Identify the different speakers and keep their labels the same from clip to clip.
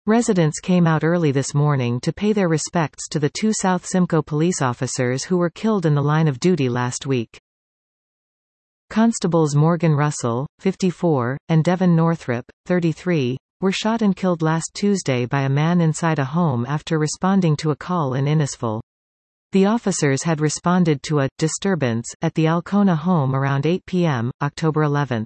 Speaker 1: Residents came out early this morning to pay their respects to the 2 South Simcoe police officers who were killed in the line of duty last week. Constables Morgan Russell, 54, and Devon Northrop, 33, were shot and killed last Tuesday by a man inside a home after responding to a call in Innisfil. The officers had responded to a disturbance at the Alcona home around 8 p.m., October 11.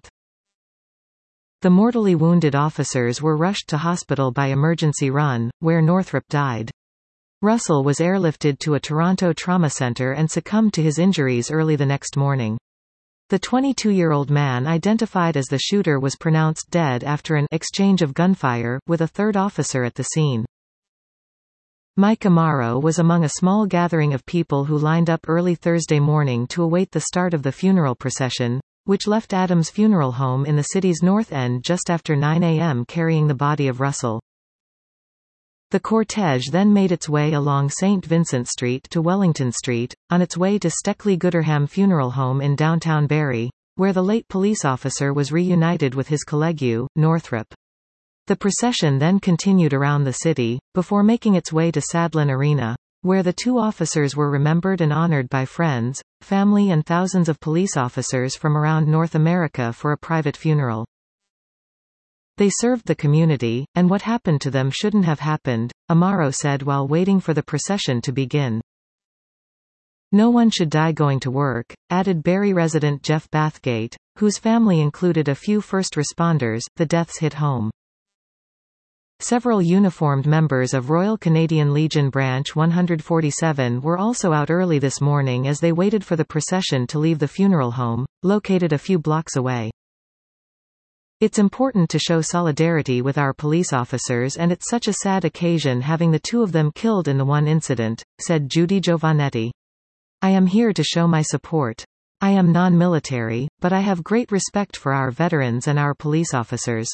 Speaker 1: The mortally wounded officers were rushed to hospital by emergency run, where Northrop died. Russell was airlifted to a Toronto trauma center and succumbed to his injuries early the next morning. The 22-year-old man identified as the shooter was pronounced dead after an exchange of gunfire with a third officer at the scene. Mike Amaro was among a small gathering of people who lined up early Thursday morning to await the start of the funeral procession, which left Adams Funeral Home in the city's North End just after 9 a.m. carrying the body of Russell. The cortege then made its way along St. Vincent Street to Wellington Street, on its way to Steckley Gooderham Funeral Home in downtown Barrie, where the late police officer was reunited with his colleague, Northrop. The procession then continued around the city, before making its way to Sadlon Arena, where the 2 officers were remembered and honored by friends, family and thousands of police officers from around North America for a private funeral. They served the community, and what happened to them shouldn't have happened, Amaro said while waiting for the procession to begin. No one should die going to work, added Barrie resident Jeff Bathgate, whose family included a few first responders. The deaths hit home. Several uniformed members of Royal Canadian Legion Branch 147 were also out early this morning as they waited for the procession to leave the funeral home, located a few blocks away. It's important to show solidarity with our police officers, and it's such a sad occasion having the 2 of them killed in the one incident, said Judy Giovannetti. I am here to show my support. I am non-military, but I have great respect for our veterans and our police officers.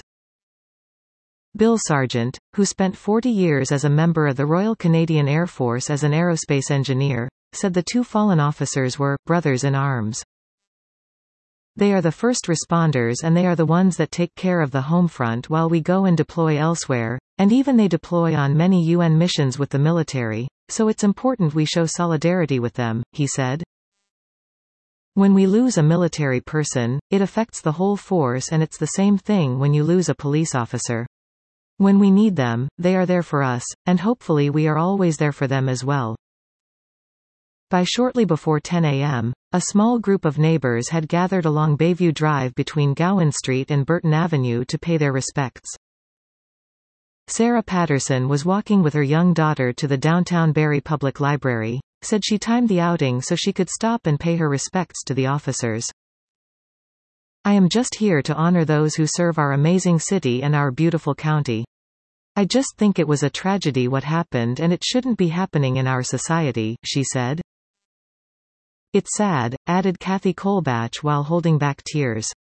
Speaker 1: Bill Sargent, who spent 40 years as a member of the Royal Canadian Air Force as an aerospace engineer, said the 2 fallen officers were brothers in arms. They are the first responders and they are the ones that take care of the home front while we go and deploy elsewhere, and even they deploy on many UN missions with the military, so it's important we show solidarity with them, he said. When we lose a military person, it affects the whole force, and it's the same thing when you lose a police officer. When we need them, they are there for us, and hopefully we are always there for them as well. By shortly before 10 a.m., a small group of neighbors had gathered along Bayview Drive between Gowan Street and Burton Avenue to pay their respects. Sarah Patterson was walking with her young daughter to the downtown Barrie Public Library, said she timed the outing so she could stop and pay her respects to the officers. I am just here to honor those who serve our amazing city and our beautiful county. I just think it was a tragedy what happened, and it shouldn't be happening in our society, she said. It's sad, added Kathy Colbach while holding back tears.